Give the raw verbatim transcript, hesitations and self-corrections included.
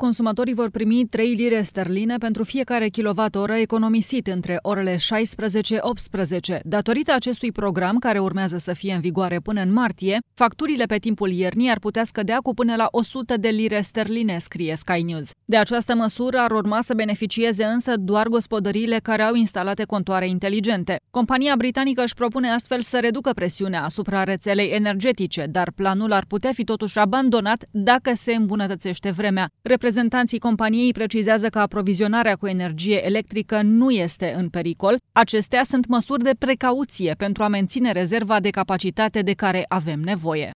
Consumatorii vor primi trei lire sterline pentru fiecare kilowattoră economisit între orele șaisprezece - optsprezece. Datorită acestui program, care urmează să fie în vigoare până în martie, facturile pe timpul iernii ar putea scădea cu până la o sută de lire sterline, scrie Sky News. De această măsură ar urma să beneficieze însă doar gospodăriile care au instalate contoare inteligente. Compania britanică își propune astfel să reducă presiunea asupra rețelei energetice, dar planul ar putea fi totuși abandonat dacă se îmbunătățește vremea. Reprezentanții companiei precizează că aprovizionarea cu energie electrică nu este în pericol. Acestea sunt măsuri de precauție pentru a menține rezerva de capacitate de care avem nevoie.